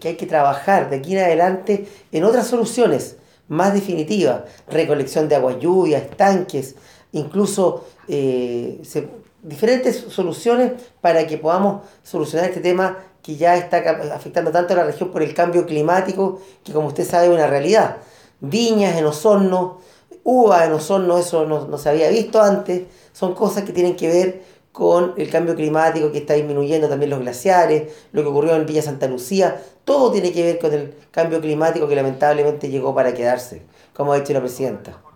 que hay que trabajar de aquí en adelante en otras soluciones más definitivas, recolección de aguas lluvias, estanques, incluso diferentes soluciones para que podamos solucionar este tema que ya está afectando tanto a la región por el cambio climático, que como usted sabe es una realidad. Viñas en Osorno, uva en Osorno, eso no se había visto antes, son cosas que tienen que ver con el cambio climático que está disminuyendo también los glaciares, lo que ocurrió en Villa Santa Lucía, todo tiene que ver con el cambio climático que lamentablemente llegó para quedarse, como ha dicho la presidenta.